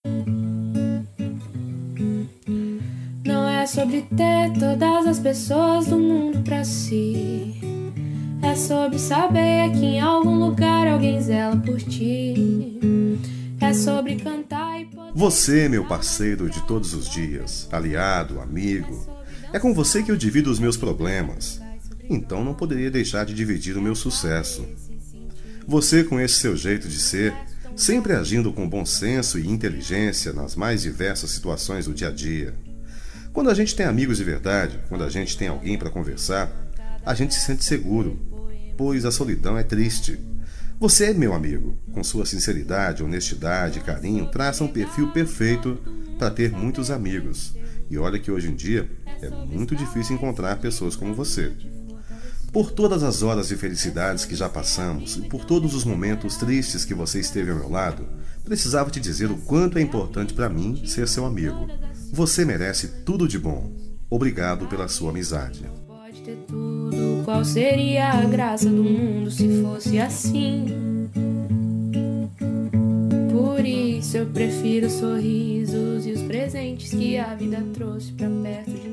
Não é sobre ter todas as pessoas do mundo pra si. É sobre saber que em algum lugar alguém zela por ti. É sobre cantar e poder... Você, meu parceiro de todos os dias, aliado, amigo. É com você que eu divido os meus problemas. Então não poderia deixar de dividir o meu sucesso. Você, com esse seu jeito de ser, sempre agindo com bom senso e inteligência nas mais diversas situações do dia a dia. Quando a gente tem amigos de verdade, quando a gente tem alguém para conversar, a gente se sente seguro, pois a solidão é triste. Você, meu amigo, com sua sinceridade, honestidade e carinho, traça um perfil perfeito para ter muitos amigos. E olha que hoje em dia é muito difícil encontrar pessoas como você. Por todas as horas de felicidades que já passamos e por todos os momentos tristes que você esteve ao meu lado, precisava te dizer o quanto é importante para mim ser seu amigo. Você merece tudo de bom. Obrigado pela sua amizade. Pode ter tudo, qual seria a graça do mundo se fosse assim? Por isso eu prefiro os sorrisos e os presentes que a vida trouxe pra perto de